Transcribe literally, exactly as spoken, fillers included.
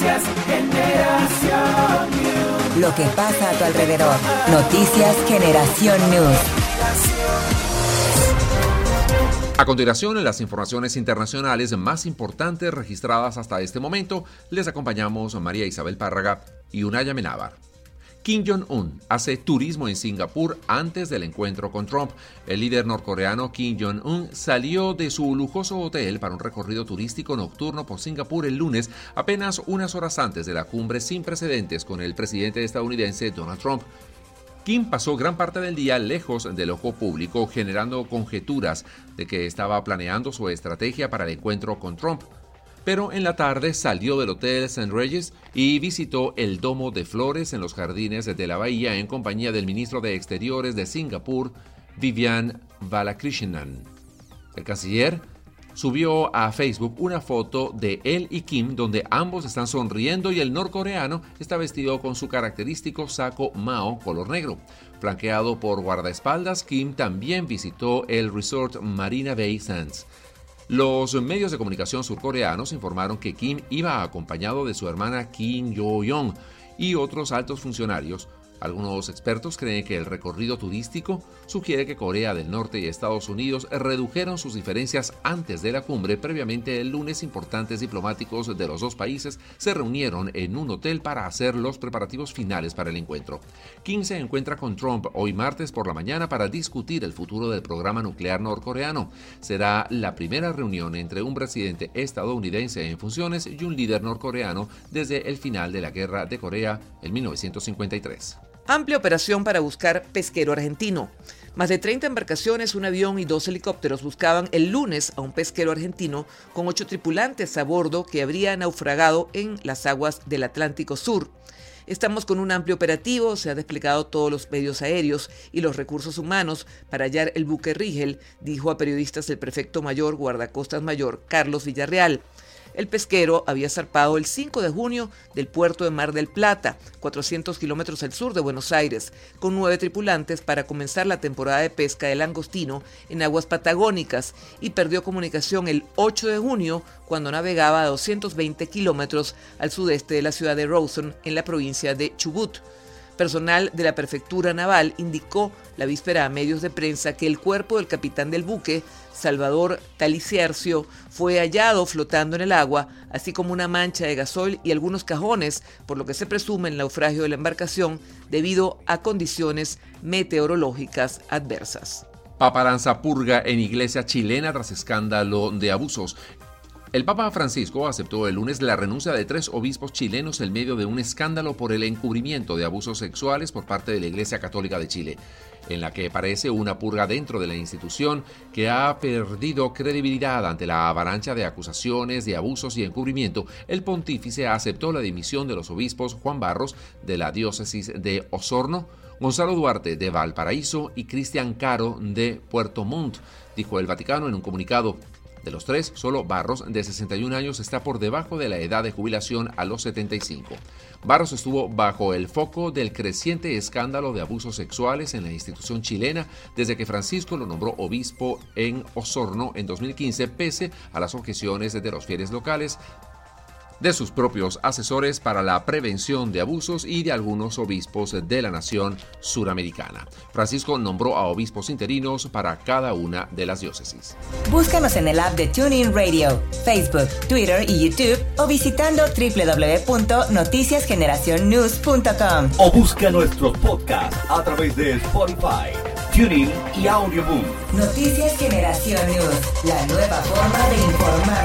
Noticias Generación News. Lo que pasa a tu alrededor. Noticias Generación News. A continuación, en las informaciones internacionales más importantes registradas hasta este momento, les acompañamos a María Isabel Párraga y Unaya Menábar. Kim Jong-un hace turismo en Singapur antes del encuentro con Trump. El líder norcoreano Kim Jong-un salió de su lujoso hotel para un recorrido turístico nocturno por Singapur el lunes, apenas unas horas antes de la cumbre sin precedentes con el presidente estadounidense Donald Trump. Kim pasó gran parte del día lejos del ojo público, generando conjeturas de que estaba planeando su estrategia para el encuentro con Trump. Pero en la tarde salió del Hotel Saint Regis y visitó el Domo de Flores en los jardines de la bahía en compañía del ministro de Exteriores de Singapur, Vivian Balakrishnan. El canciller subió a Facebook una foto de él y Kim donde ambos están sonriendo y el norcoreano está vestido con su característico saco Mao color negro. Flanqueado por guardaespaldas, Kim también visitó el resort Marina Bay Sands. Los medios de comunicación surcoreanos informaron que Kim iba acompañado de su hermana Kim Yo-young y otros altos funcionarios. Algunos expertos creen que el recorrido turístico sugiere que Corea del Norte y Estados Unidos redujeron sus diferencias antes de la cumbre. Previamente el lunes, importantes diplomáticos de los dos países se reunieron en un hotel para hacer los preparativos finales para el encuentro. Kim se encuentra con Trump hoy martes por la mañana para discutir el futuro del programa nuclear norcoreano. Será la primera reunión entre un presidente estadounidense en funciones y un líder norcoreano desde el final de la Guerra de Corea en mil novecientos cincuenta y tres. Amplia operación para buscar pesquero argentino. Más de treinta embarcaciones, un avión y dos helicópteros buscaban el lunes a un pesquero argentino con ocho tripulantes a bordo que habría naufragado en las aguas del Atlántico Sur. Estamos con un amplio operativo, se han desplegado todos los medios aéreos y los recursos humanos para hallar el buque Rigel, dijo a periodistas el prefecto mayor guardacostas mayor Carlos Villarreal. El pesquero había zarpado el cinco de junio del puerto de Mar del Plata, cuatrocientos kilómetros al sur de Buenos Aires, con nueve tripulantes para comenzar la temporada de pesca del langostino en aguas patagónicas y perdió comunicación el ocho de junio cuando navegaba a doscientos veinte kilómetros al sudeste de la ciudad de Rawson, en la provincia de Chubut. Personal de la prefectura naval indicó la víspera a medios de prensa que el cuerpo del capitán del buque, Salvador Taliciercio, fue hallado flotando en el agua, así como una mancha de gasoil y algunos cajones, por lo que se presume el naufragio de la embarcación debido a condiciones meteorológicas adversas. Paparanza purga en iglesia chilena tras escándalo de abusos. El Papa Francisco aceptó el lunes la renuncia de tres obispos chilenos en medio de un escándalo por el encubrimiento de abusos sexuales por parte de la Iglesia Católica de Chile, en la que parece una purga dentro de la institución que ha perdido credibilidad ante la avalancha de acusaciones de abusos y encubrimiento. El pontífice aceptó la dimisión de los obispos Juan Barros de la diócesis de Osorno, Gonzalo Duarte de Valparaíso y Cristian Caro de Puerto Montt, dijo el Vaticano en un comunicado. De los tres, solo Barros, de sesenta y un años, está por debajo de la edad de jubilación a los setenta y cinco. Barros estuvo bajo el foco del creciente escándalo de abusos sexuales en la institución chilena desde que Francisco lo nombró obispo en Osorno en dos mil quince, pese a las objeciones de los fieles locales, de sus propios asesores para la prevención de abusos y de algunos obispos de la nación suramericana. Francisco nombró a obispos interinos para cada una de las diócesis. Búscanos en el app de TuneIn Radio, Facebook, Twitter y YouTube o visitando doble u doble u doble u punto noticias generación news punto com. O busca nuestros podcasts a través de Spotify, TuneIn y Audioboom. Noticias Generación News, la nueva forma de informar.